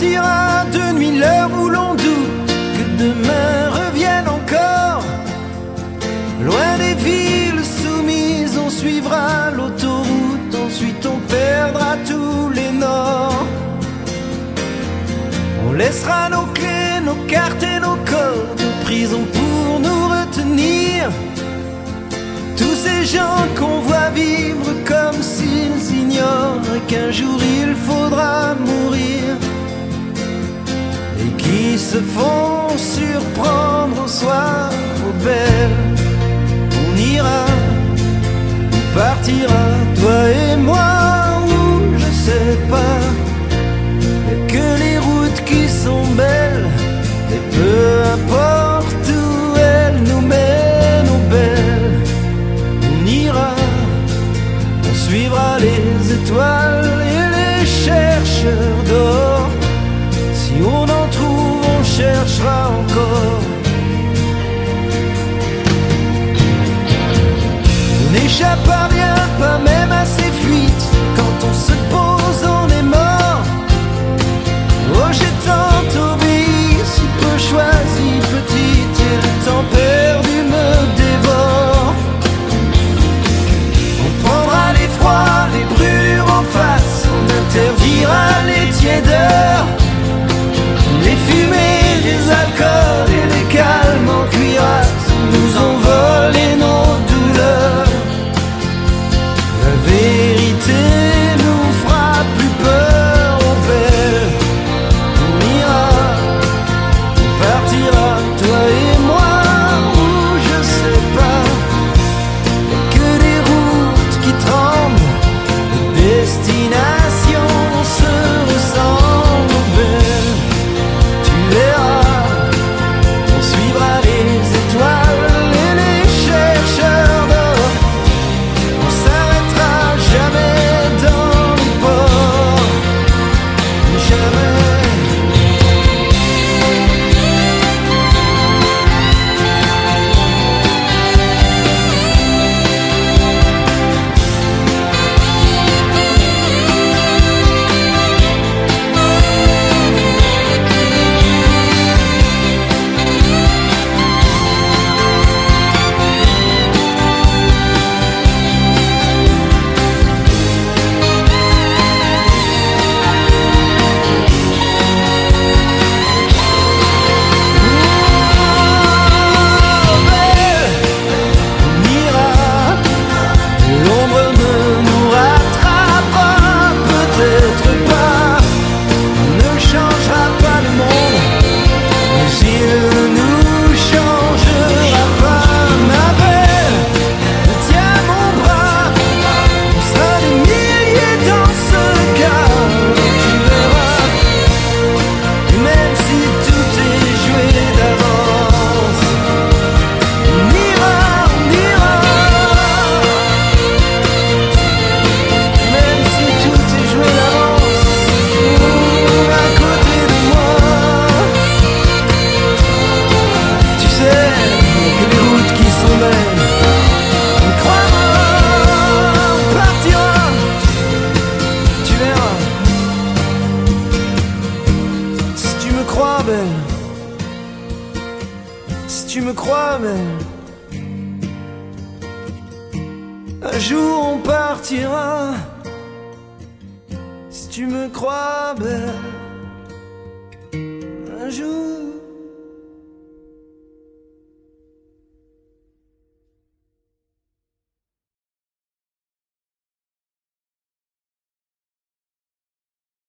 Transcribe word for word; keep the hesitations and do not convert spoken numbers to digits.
partira de nuit, l'heure où l'on doute que demain revienne encore. Loin des villes soumises, on suivra l'autoroute, ensuite on perdra tous les nords. On laissera nos clés, nos cartes et nos codes, nos prisons pour nous retenir. Tous ces gens qu'on voit vivre comme s'ils ignorent qu'un jour il faudra mourir, et qui se font surprendre au soir aux belles. On ira, on partira, toi et moi, ou je sais pas. Y'a que les routes qui sont belles, et peu importe où elles nous mènent, aux belles. On ira, on suivra les étoiles et les chercheurs d'or. Si on en trouve, on cherchera encore. On n'échappe à rien, pas même à ces fuites. Quand on se pose, on est mort. Oh, j'ai tant obéi, si peu choisi, petite, et le temps perdu me dévore. On prendra les froids, les brûlures en face, on interdira les tiédeurs, les fumées, les alcools et les calmes en cuirasse nous ont volé nos douleurs. La vérité nous fera plus peur, oh belle. On ira, on partira, toi et moi, ou je sais pas. Y'a que des routes qui tremblent, les destinations se ressemblent, oh belle. Tu verras, on suivra les étoiles et les chercheurs d'or. On s'arrêtera jamais dans les ports, jamais. Si tu me crois belle, un jour on partira. Si tu me crois belle, un jour